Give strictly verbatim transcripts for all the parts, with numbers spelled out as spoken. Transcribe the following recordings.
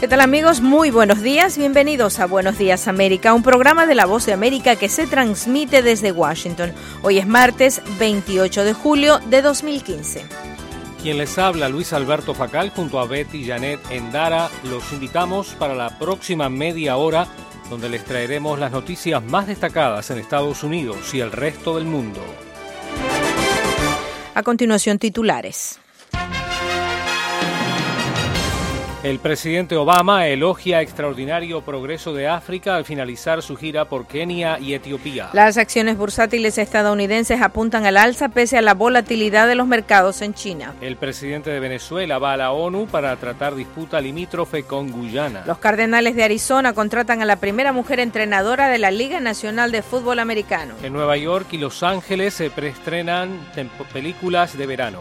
¿Qué tal, amigos? Muy buenos días. Bienvenidos a Buenos Días América, un programa de La Voz de América que se transmite desde Washington. Hoy es martes veintiocho de julio de dos mil quince. Quien les habla, Luis Alberto Facal, junto a Betty Janet Endara. Los invitamos para la próxima media hora, donde les traeremos las noticias más destacadas en Estados Unidos y el resto del mundo. A continuación, titulares. El presidente Obama elogia extraordinario progreso de África al finalizar su gira por Kenia y Etiopía. Las acciones bursátiles estadounidenses apuntan al alza pese a la volatilidad de los mercados en China. El presidente de Venezuela va a la ONU para tratar disputa limítrofe con Guyana. Los Cardenales de Arizona contratan a la primera mujer entrenadora de la Liga Nacional de Fútbol Americano. En Nueva York y Los Ángeles se preestrenan películas de verano.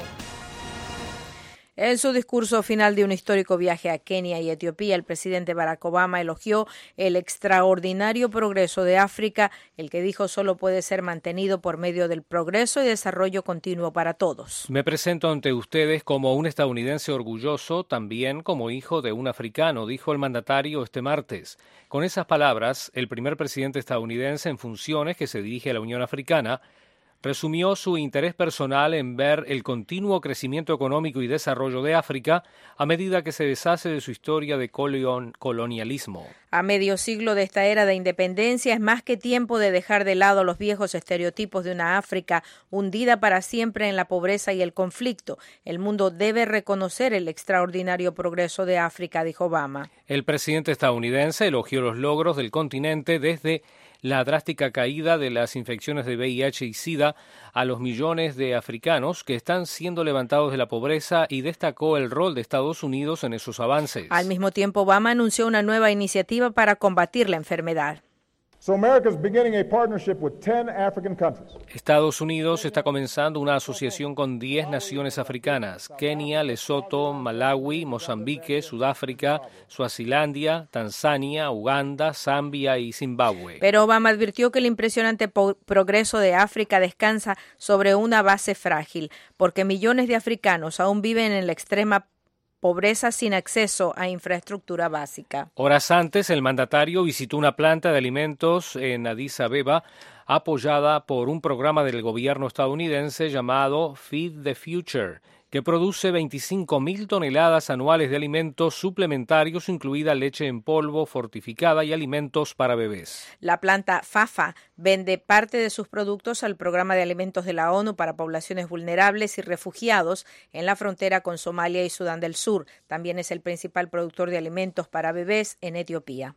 En su discurso final de un histórico viaje a Kenia y Etiopía, el presidente Barack Obama elogió el extraordinario progreso de África, el que dijo solo puede ser mantenido por medio del progreso y desarrollo continuo para todos. Me presento ante ustedes como un estadounidense orgulloso, también como hijo de un africano, dijo el mandatario este martes. Con esas palabras, el primer presidente estadounidense en funciones que se dirige a la Unión Africana resumió su interés personal en ver el continuo crecimiento económico y desarrollo de África a medida que se deshace de su historia de colonialismo. A medio siglo de esta era de independencia es más que tiempo de dejar de lado los viejos estereotipos de una África hundida para siempre en la pobreza y el conflicto. El mundo debe reconocer el extraordinario progreso de África, dijo Obama. El presidente estadounidense elogió los logros del continente desde la drástica caída de las infecciones de V I H y SIDA a los millones de africanos que están siendo levantados de la pobreza y destacó el rol de Estados Unidos en esos avances. Al mismo tiempo, Obama anunció una nueva iniciativa para combatir la enfermedad. So America is beginning a partnership with ten African countries. Estados Unidos está comenzando una asociación con diez naciones africanas: Kenia, Lesoto, Malawi, Mozambique, Sudáfrica, Suazilandia, Tanzania, Uganda, Zambia y Zimbabue. Pero Obama advirtió que el impresionante po- progreso de África descansa sobre una base frágil, porque millones de africanos aún viven en la extrema pobreza sin acceso a infraestructura básica. Horas antes, el mandatario visitó una planta de alimentos en Addis Abeba, apoyada por un programa del gobierno estadounidense llamado Feed the Future, que produce veinticinco mil toneladas anuales de alimentos suplementarios, incluida leche en polvo fortificada y alimentos para bebés. La planta FAFA vende parte de sus productos al Programa de Alimentos de la ONU para poblaciones vulnerables y refugiados en la frontera con Somalia y Sudán del Sur. También es el principal productor de alimentos para bebés en Etiopía.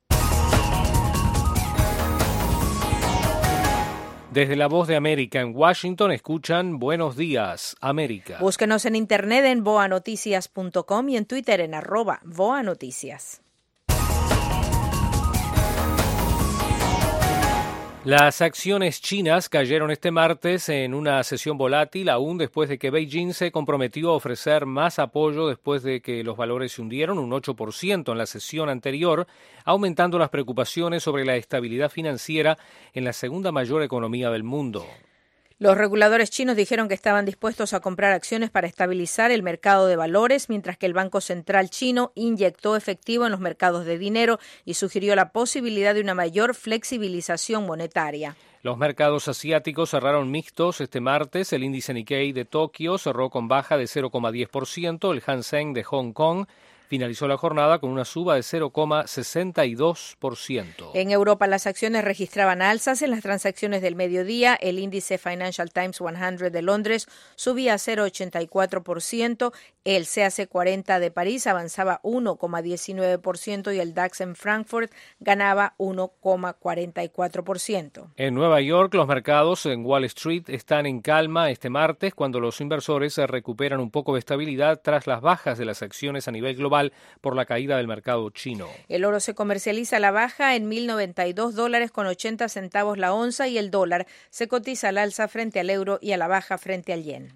Desde La Voz de América en Washington escuchan Buenos Días, América. Búsquenos en internet en voa noticias punto com y en Twitter en arroba voa noticias. Las acciones chinas cayeron este martes en una sesión volátil, aún después de que Beijing se comprometió a ofrecer más apoyo después de que los valores se hundieron un ocho por ciento en la sesión anterior, aumentando las preocupaciones sobre la estabilidad financiera en la segunda mayor economía del mundo. Los reguladores chinos dijeron que estaban dispuestos a comprar acciones para estabilizar el mercado de valores, mientras que el Banco Central chino inyectó efectivo en los mercados de dinero y sugirió la posibilidad de una mayor flexibilización monetaria. Los mercados asiáticos cerraron mixtos este martes. El índice Nikkei de Tokio cerró con baja de cero coma diez por ciento. El Hang Seng de Hong Kong finalizó la jornada con una suba de cero coma sesenta y dos por ciento. En Europa, las acciones registraban alzas en las transacciones del mediodía. El índice Financial Times cien de Londres subía cero coma ochenta y cuatro por ciento. El C A C cuarenta de París avanzaba uno coma diecinueve por ciento y el DAX en Frankfurt ganaba uno coma cuarenta y cuatro por ciento. En Nueva York, los mercados en Wall Street están en calma este martes, cuando los inversores se recuperan un poco de estabilidad tras las bajas de las acciones a nivel global por la caída del mercado chino. El oro se comercializa a la baja en mil noventa y dos dólares con ochenta centavos la onza y el dólar se cotiza al alza frente al euro y a la baja frente al yen.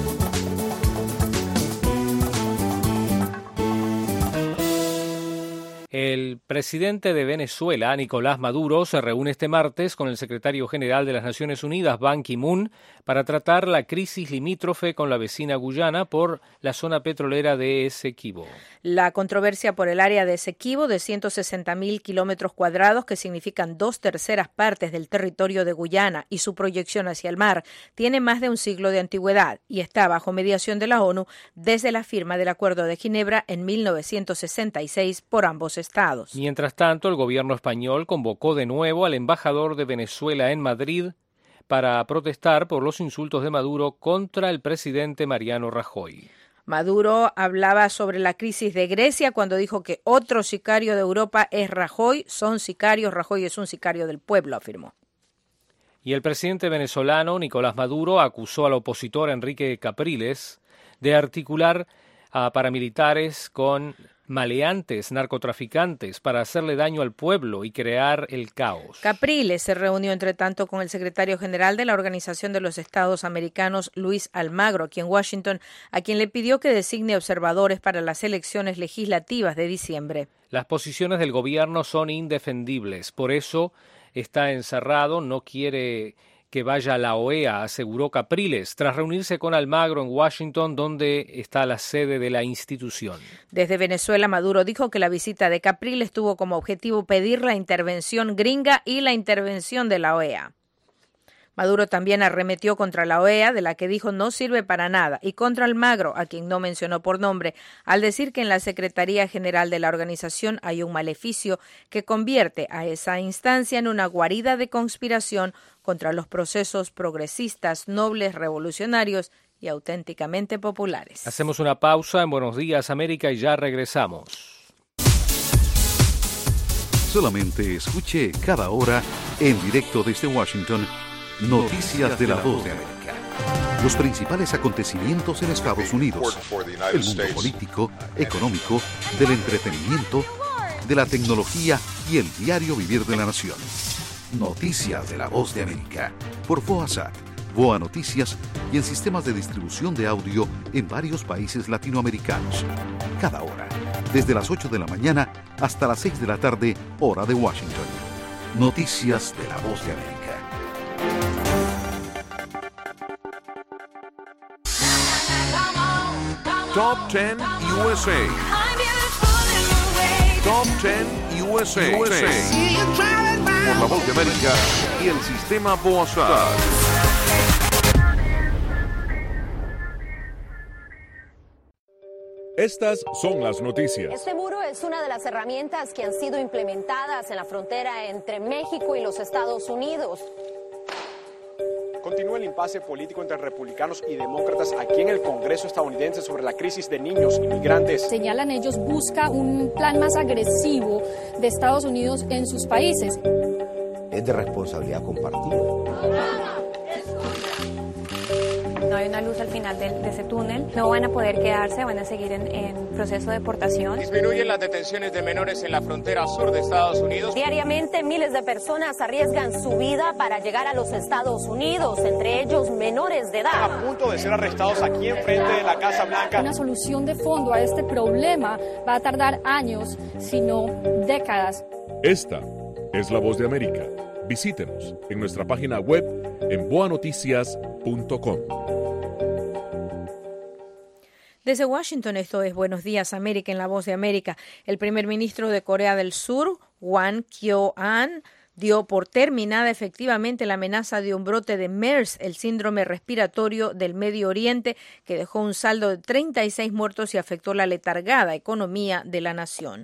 El El presidente de Venezuela, Nicolás Maduro, se reúne este martes con el secretario general de las Naciones Unidas, Ban Ki-moon, para tratar la crisis limítrofe con la vecina Guyana por la zona petrolera de Esequibo. La controversia por el área de Esequibo, de ciento sesenta mil kilómetros cuadrados, que significan dos terceras partes del territorio de Guyana, y su proyección hacia el mar, tiene más de un siglo de antigüedad y está bajo mediación de la ONU desde la firma del Acuerdo de Ginebra en mil novecientos sesenta y seis por ambos estados. Mientras tanto, el gobierno español convocó de nuevo al embajador de Venezuela en Madrid para protestar por los insultos de Maduro contra el presidente Mariano Rajoy. Maduro hablaba sobre la crisis de Grecia cuando dijo que otro sicario de Europa es Rajoy. Son sicarios, Rajoy es un sicario del pueblo, afirmó. Y el presidente venezolano, Nicolás Maduro, acusó al opositor Enrique Capriles de articular a paramilitares con maleantes, narcotraficantes, para hacerle daño al pueblo y crear el caos. Capriles se reunió, entre tanto, con el secretario general de la Organización de los Estados Americanos, Luis Almagro, aquí en Washington, a quien le pidió que designe observadores para las elecciones legislativas de diciembre. Las posiciones del gobierno son indefendibles, por eso está encerrado, no quiere que vaya a la O E A, aseguró Capriles, tras reunirse con Almagro en Washington, donde está la sede de la institución. Desde Venezuela, Maduro dijo que la visita de Capriles tuvo como objetivo pedir la intervención gringa y la intervención de la O E A. Maduro también arremetió contra la O E A, de la que dijo no sirve para nada, y contra Almagro, a quien no mencionó por nombre, al decir que en la Secretaría General de la organización hay un maleficio que convierte a esa instancia en una guarida de conspiración contra los procesos progresistas, nobles, revolucionarios y auténticamente populares. Hacemos una pausa en Buenos Días, América, y ya regresamos. Solamente escuche cada hora, en directo desde Washington, Noticias de la Voz de América. Los principales acontecimientos en Estados Unidos, el mundo político, económico, del entretenimiento, de la tecnología y el diario vivir de la nación. Noticias de la Voz de América, por VOASAT, VOA Noticias y en sistemas de distribución de audio en varios países latinoamericanos. Cada hora, desde las ocho de la mañana hasta las seis de la tarde, hora de Washington. Noticias de la Voz de América. Top ten U S A. Top ten U S A. U S A. Por la Voz de América y el sistema VOASAT. Estas son las noticias. Este muro es una de las herramientas que han sido implementadas en la frontera entre México y los Estados Unidos. Continúa el impasse político entre republicanos y demócratas aquí en el Congreso estadounidense sobre la crisis de niños inmigrantes. Señalan ellos, busca un plan más agresivo de Estados Unidos en sus países. Es de responsabilidad compartida. No hay una luz al final de, de ese túnel. No van a poder quedarse, van a seguir en, en proceso de deportación. Disminuyen las detenciones de menores en la frontera sur de Estados Unidos. Diariamente miles de personas arriesgan su vida para llegar a los Estados Unidos, entre ellos menores de edad. A punto de ser arrestados aquí enfrente de la Casa Blanca. Una solución de fondo a este problema va a tardar años, si no décadas. Esta es la Voz de América. Visítenos en nuestra página web en boa noticias punto com. Desde Washington, esto es Buenos Días, América, en la Voz de América. El primer ministro de Corea del Sur, Hwang Kyo-ahn, dio por terminada efectivamente la amenaza de un brote de MERS, el síndrome respiratorio del Medio Oriente, que dejó un saldo de treinta y seis muertos y afectó la letargada economía de la nación.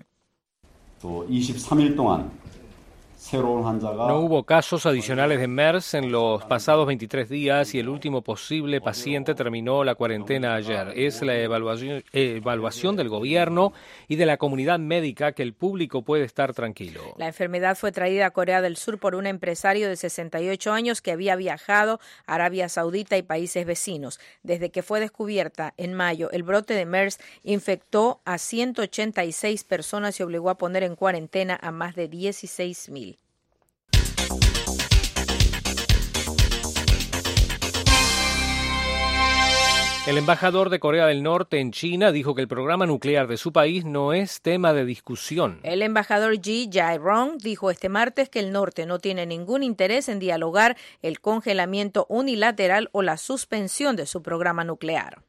No hubo casos adicionales de MERS en los pasados veintitrés días y el último posible paciente terminó la cuarentena ayer. Es la evaluación, evaluación del gobierno y de la comunidad médica que el público puede estar tranquilo. La enfermedad fue traída a Corea del Sur por un empresario de sesenta y ocho años que había viajado a Arabia Saudita y países vecinos. Desde que fue descubierta en mayo, el brote de MERS infectó a ciento ochenta y seis personas y obligó a poner en cuarentena a más de dieciséis mil. El embajador de Corea del Norte en China dijo que el programa nuclear de su país no es tema de discusión. El embajador Ji Jae-rong dijo este martes que el norte no tiene ningún interés en dialogar el congelamiento unilateral o la suspensión de su programa nuclear.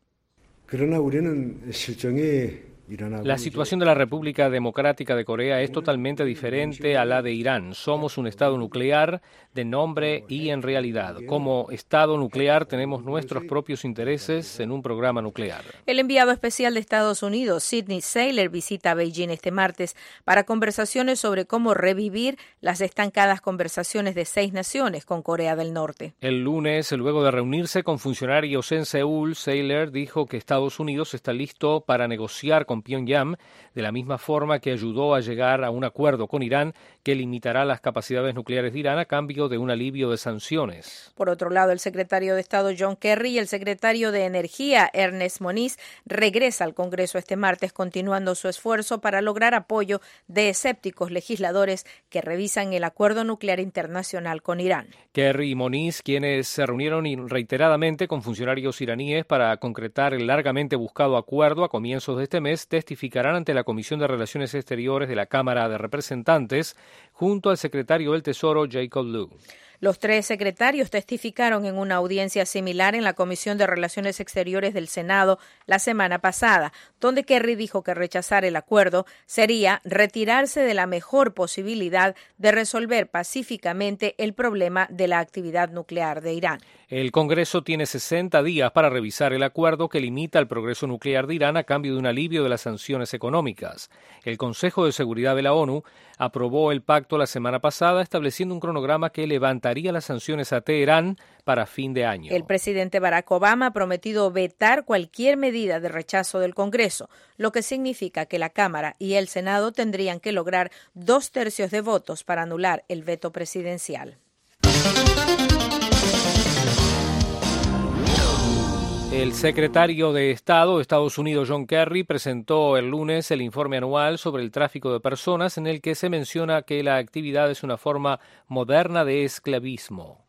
La situación de la República Democrática de Corea es totalmente diferente a la de Irán. Somos un Estado nuclear de nombre y en realidad. Como Estado nuclear tenemos nuestros propios intereses en un programa nuclear. El enviado especial de Estados Unidos, Sidney Saylor, visita Beijing este martes para conversaciones sobre cómo revivir las estancadas conversaciones de seis naciones con Corea del Norte. El lunes, luego de reunirse con funcionarios en Seúl, Saylor dijo que Estados Unidos está listo para negociar con Pyongyang, de la misma forma que ayudó a llegar a un acuerdo con Irán que limitará las capacidades nucleares de Irán a cambio de un alivio de sanciones. Por otro lado, el secretario de Estado John Kerry y el secretario de Energía Ernest Moniz regresa al Congreso este martes, continuando su esfuerzo para lograr apoyo de escépticos legisladores que revisan el acuerdo nuclear internacional con Irán. Kerry y Moniz, quienes se reunieron reiteradamente con funcionarios iraníes para concretar el largamente buscado acuerdo a comienzos de este mes, testificarán ante la Comisión de Relaciones Exteriores de la Cámara de Representantes junto al secretario del Tesoro Jacob Lew. Los tres secretarios testificaron en una audiencia similar en la Comisión de Relaciones Exteriores del Senado la semana pasada, donde Kerry dijo que rechazar el acuerdo sería retirarse de la mejor posibilidad de resolver pacíficamente el problema de la actividad nuclear de Irán. El Congreso tiene sesenta días para revisar el acuerdo que limita el progreso nuclear de Irán a cambio de un alivio de las sanciones económicas. El Consejo de Seguridad de la ONU aprobó el pacto la semana pasada, estableciendo un cronograma que levantaría las sanciones a Teherán para fin de año. El presidente Barack Obama ha prometido vetar cualquier medida de rechazo del Congreso, lo que significa que la Cámara y el Senado tendrían que lograr dos tercios de votos para anular el veto presidencial. El secretario de Estado de Estados Unidos, John Kerry, presentó el lunes el informe anual sobre el tráfico de personas, en el que se menciona que la actividad es una forma moderna de esclavismo.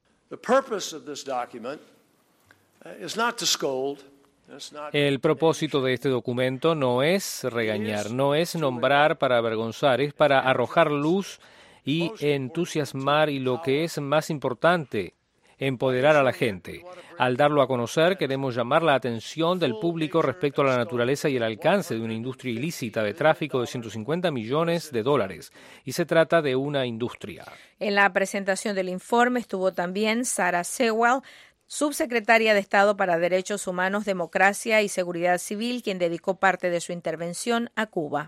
El propósito de este documento no es regañar, no es nombrar para avergonzar, es para arrojar luz y entusiasmar, y lo que es más importante, empoderar a la gente. Al darlo a conocer, queremos llamar la atención del público respecto a la naturaleza y el alcance de una industria ilícita de tráfico de ciento cincuenta millones de dólares. Y se trata de una industria. En la presentación del informe estuvo también Sarah Sewell, subsecretaria de Estado para Derechos Humanos, Democracia y Seguridad Civil, quien dedicó parte de su intervención a Cuba.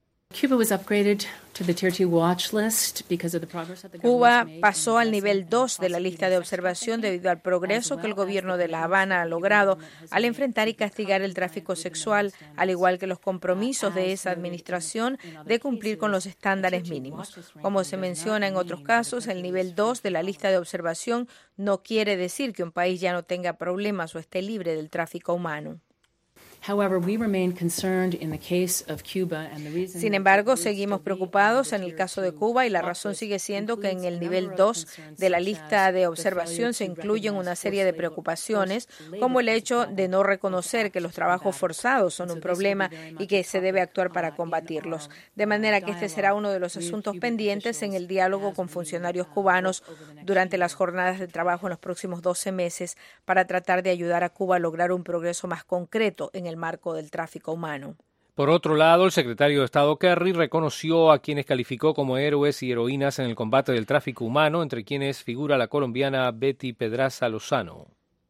Cuba pasó al nivel dos de la lista de observación debido al progreso que el gobierno de La Habana ha logrado al enfrentar y castigar el tráfico sexual, al igual que los compromisos de esa administración de cumplir con los estándares mínimos. Como se menciona en otros casos, el nivel dos de la lista de observación no quiere decir que un país ya no tenga problemas o esté libre del tráfico humano. Sin embargo, seguimos preocupados en el caso de Cuba, y la razón sigue siendo que en el nivel dos de la lista de observación se incluyen una serie de preocupaciones, como el hecho de no reconocer que los trabajos forzados son un problema y que se debe actuar para combatirlos. De manera que este será uno de los asuntos pendientes en el diálogo con funcionarios cubanos durante las jornadas de trabajo en los próximos doce meses para tratar de ayudar a Cuba a lograr un progreso más concreto en el el marco del tráfico humano. Por otro lado, el secretario de Estado Kerry reconoció a quienes calificó como héroes y heroínas en el combate del tráfico humano, entre quienes figura la colombiana Betty Pedraza Lozano.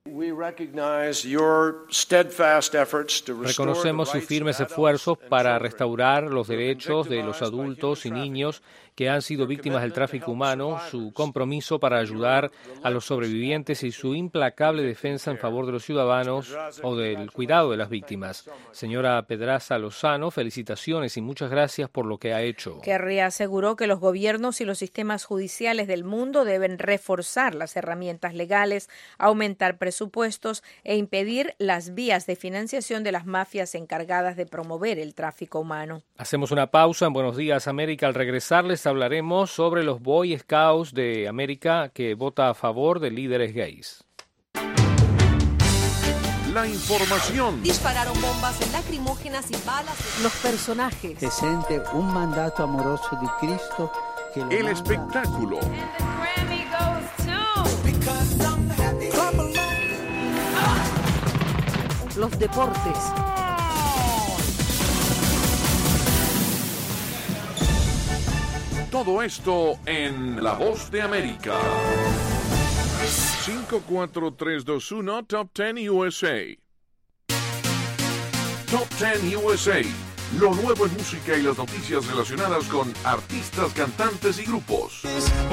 Reconocemos sus firmes esfuerzos para restaurar los derechos de los adultos y niños que han sido víctimas del tráfico humano, su compromiso para ayudar a los sobrevivientes y su implacable defensa en favor de los ciudadanos o del cuidado de las víctimas. Señora Pedraza Lozano, felicitaciones y muchas gracias por lo que ha hecho. Kerry aseguró que los gobiernos y los sistemas judiciales del mundo deben reforzar las herramientas legales, aumentar presupuestos e impedir las vías de financiación de las mafias encargadas de promover el tráfico humano. Hacemos una pausa en Buenos Días América. Al regresar les hablaremos sobre los Boy Scouts de América que vota a favor de líderes gays. La la información. Dispararon bombas lacrimógenas y balas. Los personajes. Se siente un mandato amoroso de Cristo. Que lo el manda. espectáculo. Los deportes. Todo esto en La Voz de América. cinco, cuatro, tres, dos, uno, Top diez U S A. Top diez U S A. Lo nuevo en música y las noticias relacionadas con artistas, cantantes y grupos.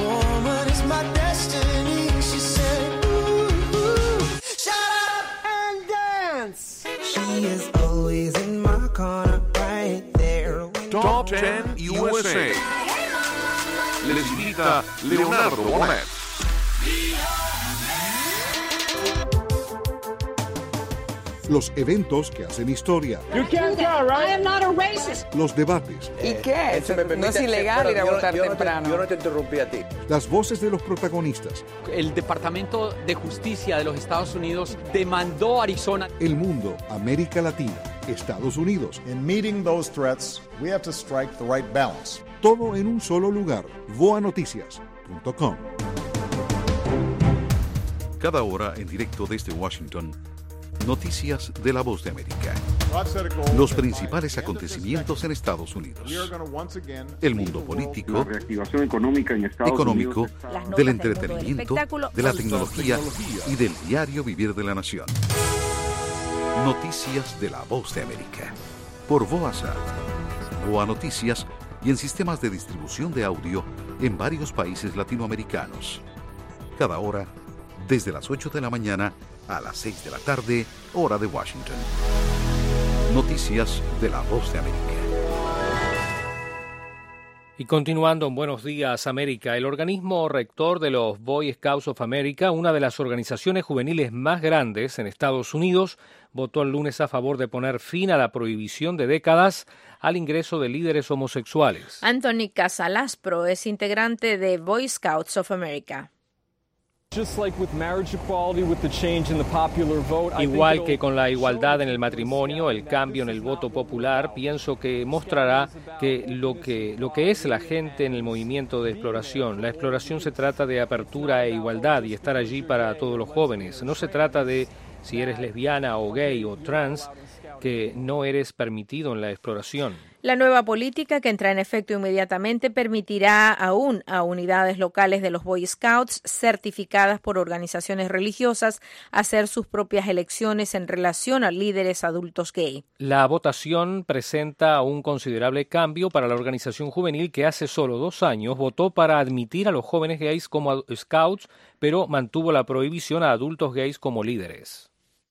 Top diez U S A. Les invita Leonardo Bonet. Los eventos que hacen historia. You can't go, right? I am not a racist. Los debates. ¿Y qué? Eh, me no es ilegal bueno, ir a yo, votar yo temprano. No te, yo no te interrumpí a ti. Las voces de los protagonistas. El Departamento de Justicia de los Estados Unidos demandó a Arizona. El mundo, América Latina, Estados Unidos. In meeting those threats, we have to strike the right balance. Todo en un solo lugar. voa noticias punto com. Cada hora en directo desde Washington. Noticias de La Voz de América. Los principales acontecimientos en Estados Unidos. El mundo político, la reactivación económica en Estados económico, Unidos, del entretenimiento, de la tecnología y del diario vivir de la nación. Noticias de La Voz de América. Por VOASAT, VOA Noticias y en sistemas de distribución de audio en varios países latinoamericanos. Cada hora, desde las ocho de la mañana a las seis de la tarde, hora de Washington. Noticias de La Voz de América. Y continuando en Buenos Días, América, el organismo rector de los Boy Scouts of America, una de las organizaciones juveniles más grandes en Estados Unidos, votó el lunes a favor de poner fin a la prohibición de décadas al ingreso de líderes homosexuales. Anthony Casalaspro es integrante de Boy Scouts of America. Igual que con la igualdad en el matrimonio, el cambio en el voto popular, pienso que mostrará que lo que lo que es la gente en el movimiento de exploración. La exploración se trata de apertura e igualdad y estar allí para todos los jóvenes. No se trata de si eres lesbiana o gay o trans, que no eres permitido en la exploración. La nueva política, que entra en efecto inmediatamente, permitirá aún a unidades locales de los Boy Scouts certificadas por organizaciones religiosas hacer sus propias elecciones en relación a líderes adultos gay. La votación presenta un considerable cambio para la organización juvenil que hace solo dos años votó para admitir a los jóvenes gays como scouts, pero mantuvo la prohibición a adultos gays como líderes.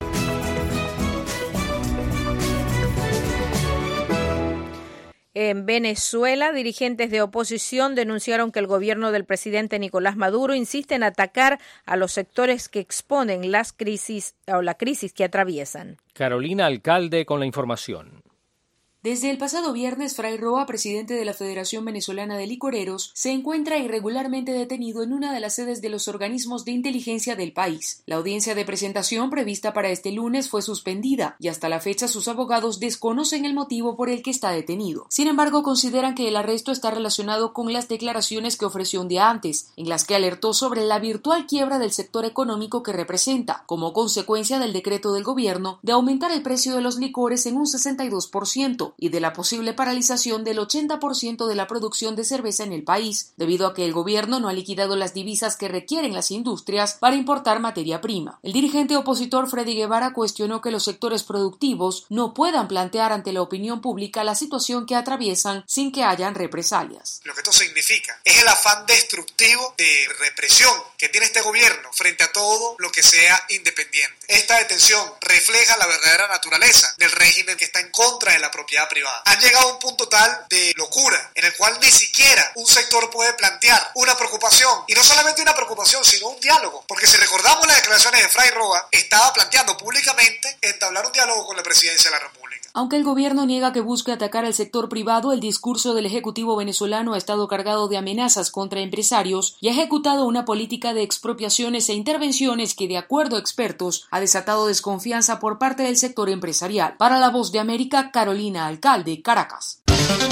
En Venezuela, dirigentes de oposición denunciaron que el gobierno del presidente Nicolás Maduro insiste en atacar a los sectores que exponen las crisis o la crisis que atraviesan. Carolina Alcalde con la información. Desde el pasado viernes, Fray Roa, presidente de la Federación Venezolana de Licoreros, se encuentra irregularmente detenido en una de las sedes de los organismos de inteligencia del país. La audiencia de presentación prevista para este lunes fue suspendida y hasta la fecha sus abogados desconocen el motivo por el que está detenido. Sin embargo, consideran que el arresto está relacionado con las declaraciones que ofreció un día antes, en las que alertó sobre la virtual quiebra del sector económico que representa, como consecuencia del decreto del gobierno de aumentar el precio de los licores en un sesenta y dos por ciento. Y de la posible paralización del ochenta por ciento de la producción de cerveza en el país, debido a que el gobierno no ha liquidado las divisas que requieren las industrias para importar materia prima. El dirigente opositor Freddy Guevara cuestionó que los sectores productivos no puedan plantear ante la opinión pública la situación que atraviesan sin que hayan represalias. Lo que esto significa es el afán destructivo de represión que tiene este gobierno frente a todo lo que sea independiente. Esta detención refleja la verdadera naturaleza del régimen que está en contra de la propiedad privada. Han llegado a un punto tal de locura en el cual ni siquiera un sector puede plantear una preocupación, y no solamente una preocupación sino un diálogo, porque si recordamos las declaraciones de Fray Roa, estaba planteando públicamente entablar un diálogo con la presidencia de la República. Aunque el gobierno niega que busque atacar al sector privado, el discurso del ejecutivo venezolano ha estado cargado de amenazas contra empresarios y ha ejecutado una política de expropiaciones e intervenciones que, de acuerdo a expertos, ha desatado desconfianza por parte del sector empresarial. Para La Voz de América, Carolina Alcalde, Caracas.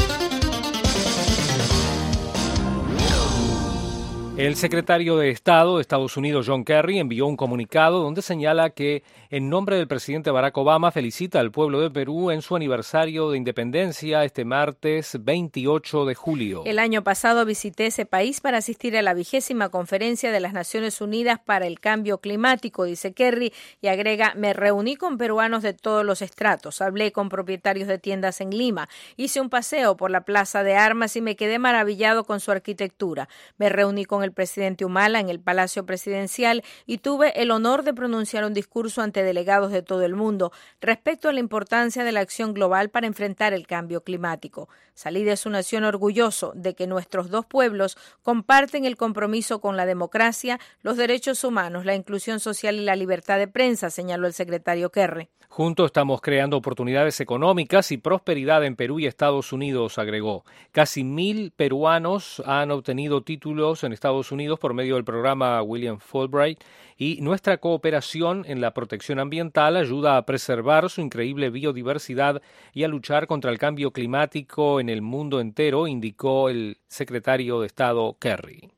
El secretario de Estado de Estados Unidos, John Kerry, envió un comunicado donde señala que, en nombre del presidente Barack Obama, felicita al pueblo de Perú en su aniversario de independencia este martes veintiocho de julio. El año pasado visité ese país para asistir a la vigésima conferencia de las Naciones Unidas para el Cambio Climático, dice Kerry, y agrega, me reuní con peruanos de todos los estratos, hablé con propietarios de tiendas en Lima, hice un paseo por la Plaza de Armas y me quedé maravillado con su arquitectura. Me reuní con el el presidente Humala en el Palacio Presidencial y tuve el honor de pronunciar un discurso ante delegados de todo el mundo respecto a la importancia de la acción global para enfrentar el cambio climático. Salí de su nación orgulloso de que nuestros dos pueblos comparten el compromiso con la democracia, los derechos humanos, la inclusión social y la libertad de prensa, señaló el secretario Kerry. Juntos estamos creando oportunidades económicas y prosperidad en Perú y Estados Unidos, agregó. Casi mil peruanos han obtenido títulos en Estados Unidos por medio del programa William Fulbright y nuestra cooperación en la protección ambiental ayuda a preservar su increíble biodiversidad y a luchar contra el cambio climático en el mundo entero, indicó el secretario de Estado Kerry.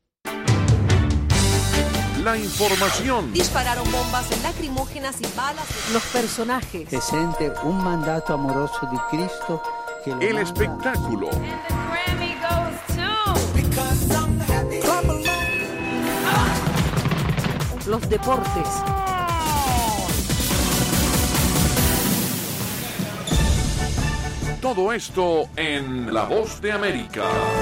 La información. Dispararon bombas lacrimógenas y balas. Los personajes. Se siente un mandato amoroso de Cristo. Que el manda. Espectáculo. Los deportes. Todo esto en La Voz de América.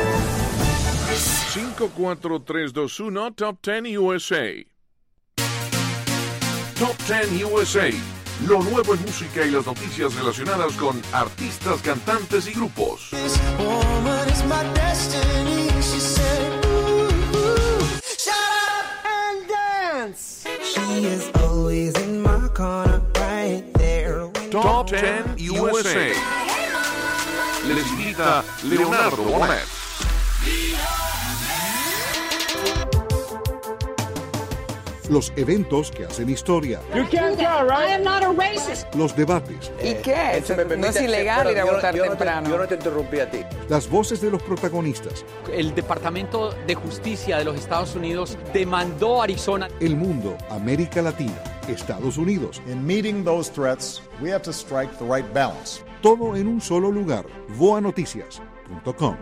cinco, cuatro, tres, dos, uno, Top diez U S A. Top diez U S A. Lo nuevo en música y las noticias relacionadas con artistas, cantantes y grupos. Top diez U S A. Les invita Leonardo Bonet. Los eventos que hacen historia. You can't tell, right? I am not a racist. Los debates. ¿Y qué? Eh, no es ilegal ir a votar yo, yo temprano. No te, yo no te interrumpí a ti. Las voces de los protagonistas. El Departamento de Justicia de los Estados Unidos demandó a Arizona. El mundo, América Latina, Estados Unidos. In meeting those threats, we have to strike the right balance. Todo en un solo lugar. voa noticias punto com.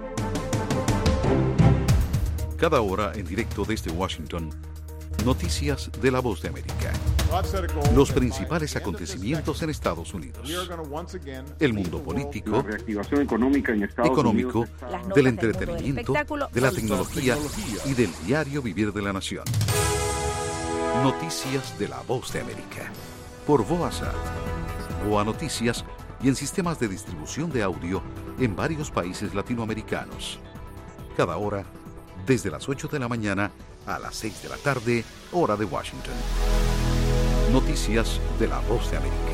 Cada hora en directo desde Washington. Noticias de La Voz de América. Los principales acontecimientos en Estados Unidos. El mundo político, la reactivación económica en Estados económico, Unidos, del entretenimiento, de la tecnología y del diario vivir de la nación. Noticias de La Voz de América. Por Voasa, Voa Noticias y en sistemas de distribución de audio en varios países latinoamericanos. Cada hora, desde las ocho de la mañana a las seis de la tarde, hora de Washington. Noticias de La Voz de América.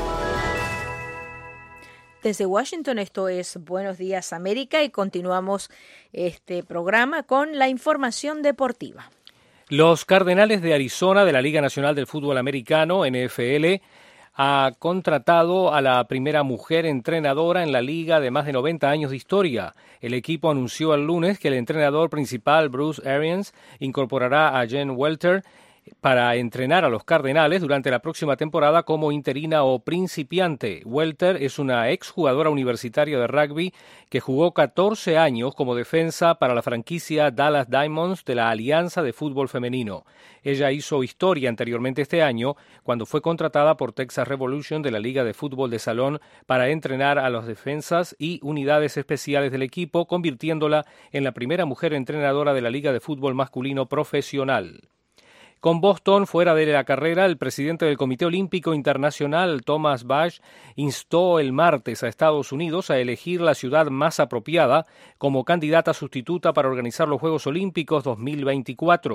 Desde Washington, esto es Buenos Días América y continuamos este programa con la información deportiva. Los Cardenales de Arizona de la Liga Nacional del Fútbol Americano, N F L, ha contratado a la primera mujer entrenadora en la liga de más de noventa años de historia. El equipo anunció el lunes que el entrenador principal, Bruce Arians, incorporará a Jen Welter para entrenar a los Cardenales durante la próxima temporada como interina o principiante. Welter es una exjugadora universitaria de rugby que jugó catorce años como defensa para la franquicia Dallas Diamonds de la Alianza de Fútbol Femenino. Ella hizo historia anteriormente este año cuando fue contratada por Texas Revolution de la Liga de Fútbol de Salón para entrenar a las defensas y unidades especiales del equipo, convirtiéndola en la primera mujer entrenadora de la Liga de Fútbol masculino profesional. Con Boston fuera de la carrera, el presidente del Comité Olímpico Internacional, Thomas Bach, instó el martes a Estados Unidos a elegir la ciudad más apropiada como candidata sustituta para organizar los Juegos Olímpicos dos mil veinticuatro.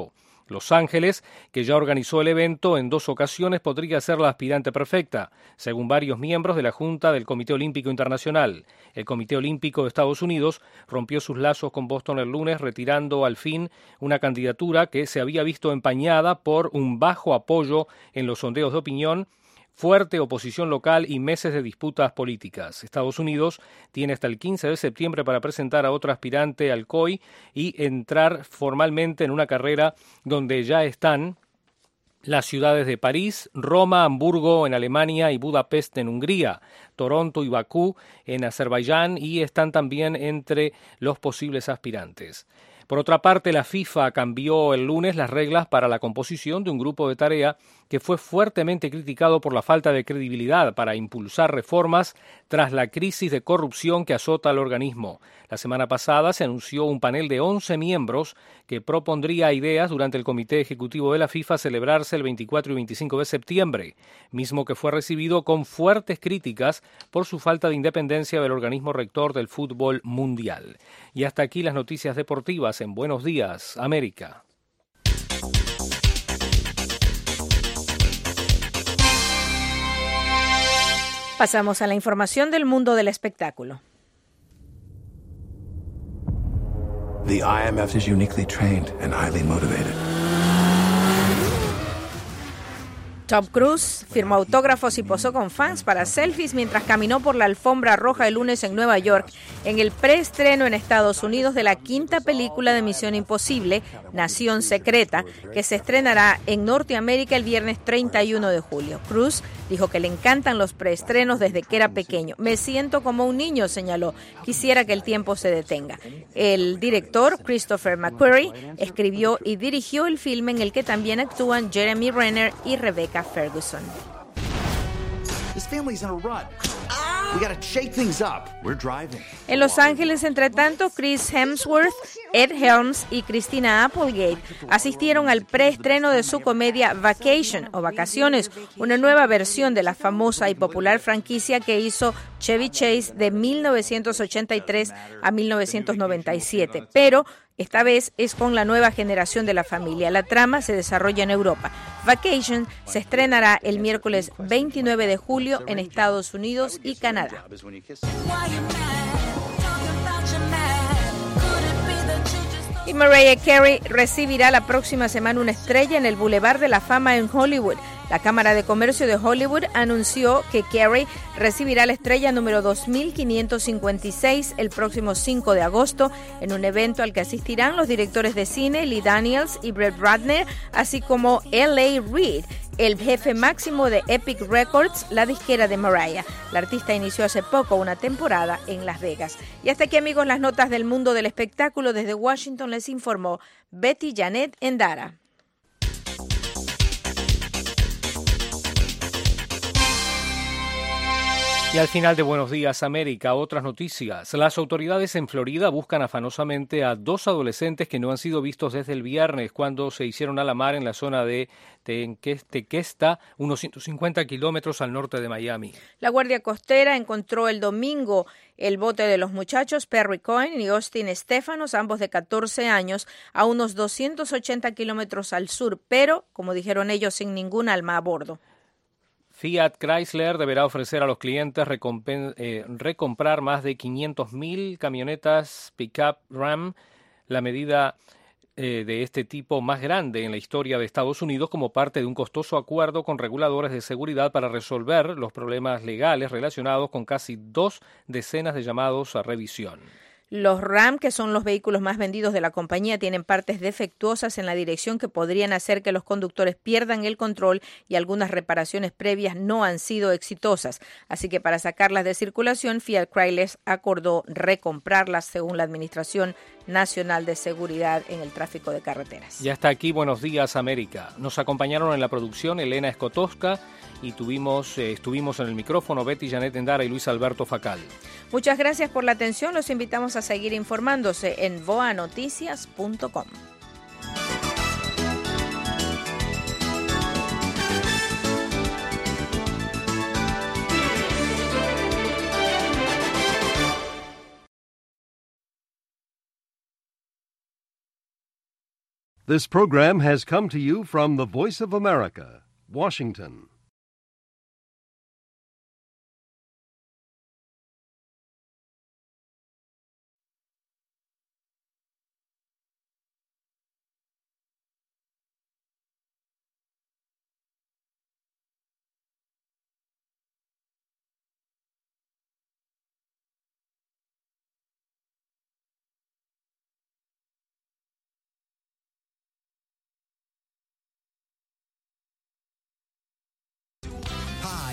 Los Ángeles, que ya organizó el evento en dos ocasiones, podría ser la aspirante perfecta, según varios miembros de la Junta del Comité Olímpico Internacional. El Comité Olímpico de Estados Unidos rompió sus lazos con Boston el lunes, retirando al fin una candidatura que se había visto empañada por un bajo apoyo en los sondeos de opinión, fuerte oposición local y meses de disputas políticas. Estados Unidos tiene hasta el quince de septiembre para presentar a otro aspirante al C O I y entrar formalmente en una carrera donde ya están las ciudades de París, Roma, Hamburgo en Alemania y Budapest en Hungría, Toronto y Bakú en Azerbaiyán, y están también entre los posibles aspirantes. Por otra parte, la FIFA cambió el lunes las reglas para la composición de un grupo de tarea que fue fuertemente criticado por la falta de credibilidad para impulsar reformas tras la crisis de corrupción que azota al organismo. La semana pasada se anunció un panel de once miembros que propondría ideas durante el Comité Ejecutivo de la FIFA a celebrarse el veinticuatro y veinticinco de septiembre, mismo que fue recibido con fuertes críticas por su falta de independencia del organismo rector del fútbol mundial. Y hasta aquí las noticias deportivas en Buenos Días, América. Pasamos a la información del mundo del espectáculo. The I M F is uniquely trained and highly motivated. Tom Cruise firmó autógrafos y posó con fans para selfies mientras caminó por la alfombra roja el lunes en Nueva York en el preestreno en Estados Unidos de la quinta película de Misión Imposible, Nación Secreta, que se estrenará en Norteamérica el viernes treinta y uno de julio. Cruise dijo que le encantan los preestrenos desde que era pequeño. Me siento como un niño, señaló. Quisiera que el tiempo se detenga. El director, Christopher McQuarrie, escribió y dirigió el filme en el que también actúan Jeremy Renner y Rebecca Ferguson. En Los Ángeles, entre tanto, Chris Hemsworth, Ed Helms y Christina Applegate asistieron al preestreno de su comedia Vacation o Vacaciones, una nueva versión de la famosa y popular franquicia que hizo Chevy Chase de mil novecientos ochenta y tres a mil novecientos noventa y siete, pero esta vez es con la nueva generación de la familia. La trama se desarrolla en Europa. Vacation se estrenará el miércoles veintinueve de julio en Estados Unidos y Canadá. Y Mariah Carey recibirá la próxima semana una estrella en el Boulevard de la Fama en Hollywood. La Cámara de Comercio de Hollywood anunció que Carey recibirá la estrella número dos mil quinientos cincuenta y seis el próximo cinco de agosto en un evento al que asistirán los directores de cine Lee Daniels y Brett Ratner, así como L A Reid, el jefe máximo de Epic Records, la disquera de Mariah. La artista inició hace poco una temporada en Las Vegas. Y hasta aquí, amigos, las notas del mundo del espectáculo. Desde Washington les informó Betty Janet Endara. Y al final de Buenos Días, América, otras noticias. Las autoridades en Florida buscan afanosamente a dos adolescentes que no han sido vistos desde el viernes, cuando se hicieron a la mar en la zona de Tequesta, unos ciento cincuenta kilómetros al norte de Miami. La Guardia Costera encontró el domingo el bote de los muchachos Perry Cohen y Austin Stephanos, ambos de catorce años, a unos doscientos ochenta kilómetros al sur, pero, como dijeron ellos, sin ningún alma a bordo. Fiat Chrysler deberá ofrecer a los clientes recompen- eh, recomprar más de quinientos mil camionetas pick-up Ram, la medida eh, de este tipo más grande en la historia de Estados Unidos, como parte de un costoso acuerdo con reguladores de seguridad para resolver los problemas legales relacionados con casi dos decenas de llamados a revisión. Los Ram, que son los vehículos más vendidos de la compañía, tienen partes defectuosas en la dirección que podrían hacer que los conductores pierdan el control y algunas reparaciones previas no han sido exitosas. Así que para sacarlas de circulación, Fiat Chrysler acordó recomprarlas según la Administración Nacional de Seguridad en el Tráfico de Carreteras. Y hasta aquí, Buenos Días, América. Nos acompañaron en la producción Elena Escotosca y tuvimos, eh, estuvimos en el micrófono Betty Janet Endara y Luis Alberto Facal. Muchas gracias por la atención. Los invitamos a seguir informándose en boa noticias punto com. This program has come to you from the Voice of America, Washington.